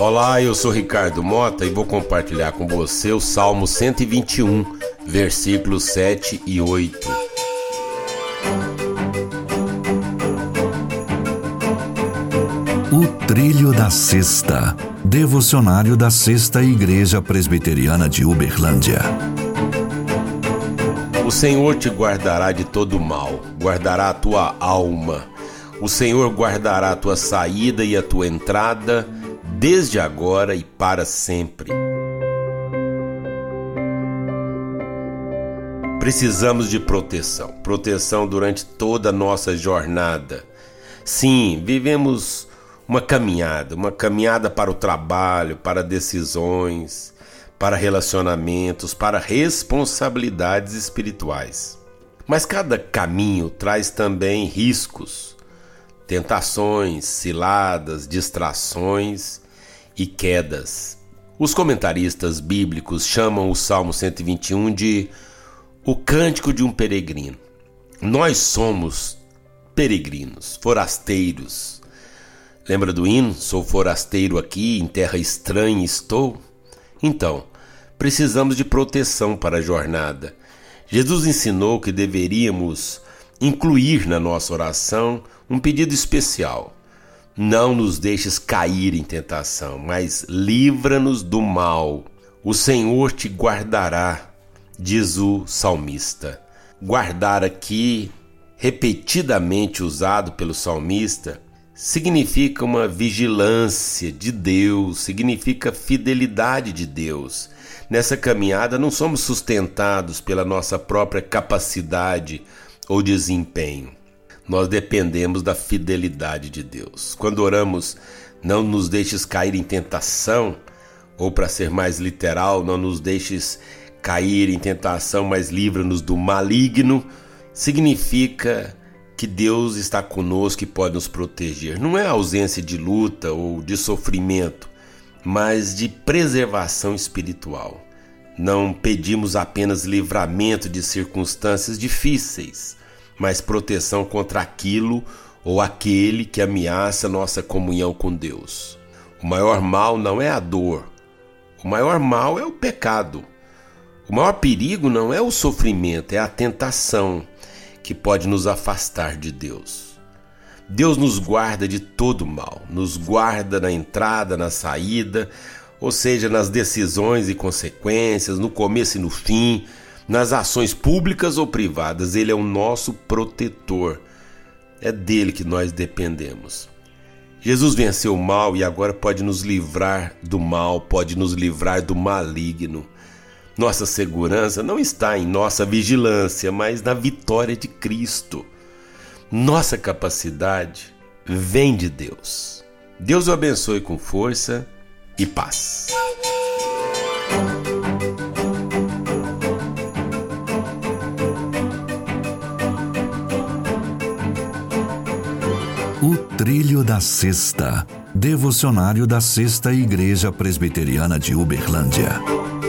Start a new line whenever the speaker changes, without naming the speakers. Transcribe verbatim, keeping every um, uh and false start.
Olá, eu sou Ricardo Mota e vou compartilhar com você o Salmo cento e vinte e um, versículos sete e oito.
O Trilho da Sexta, devocionário da Sexta Igreja Presbiteriana de Uberlândia.
O Senhor te guardará de todo mal, guardará a tua alma. O Senhor guardará a tua saída e a tua entrada, desde agora e para sempre. Precisamos de proteção, proteção durante toda a nossa jornada. Sim, vivemos uma caminhada, uma caminhada para o trabalho, para decisões, para relacionamentos, para responsabilidades espirituais. Mas cada caminho traz também riscos, tentações, ciladas, distrações e quedas. Os comentaristas bíblicos chamam o Salmo cento e vinte e um de o cântico de um peregrino. Nós somos peregrinos, forasteiros. Lembra do hino? Sou forasteiro aqui, em terra estranha estou. Então, precisamos de proteção para a jornada. Jesus ensinou que deveríamos incluir na nossa oração um pedido especial. Não nos deixes cair em tentação, mas livra-nos do mal. O Senhor te guardará, diz o salmista. Guardar aqui, repetidamente usado pelo salmista, significa uma vigilância de Deus, significa fidelidade de Deus. Nessa caminhada não somos sustentados pela nossa própria capacidade ou desempenho. Nós dependemos da fidelidade de Deus. Quando oramos, não nos deixes cair em tentação, ou para ser mais literal, não nos deixes cair em tentação, mas livra-nos do maligno, significa que Deus está conosco e pode nos proteger. Não é ausência de luta ou de sofrimento, mas de preservação espiritual. Não pedimos apenas livramento de circunstâncias difíceis, mas proteção contra aquilo ou aquele que ameaça nossa comunhão com Deus. O maior mal não é a dor, o maior mal é o pecado. O maior perigo não é o sofrimento, é a tentação que pode nos afastar de Deus. Deus nos guarda de todo mal, nos guarda na entrada, na saída, ou seja, nas decisões e consequências, no começo e no fim, nas ações públicas ou privadas. Ele é o nosso protetor. É dele que nós dependemos. Jesus venceu o mal e agora pode nos livrar do mal, pode nos livrar do maligno. Nossa segurança não está em nossa vigilância, mas na vitória de Cristo. Nossa capacidade vem de Deus. Deus o abençoe com força e paz.
O Trilho da Sexta, devocionário da Sexta Igreja Presbiteriana de Uberlândia.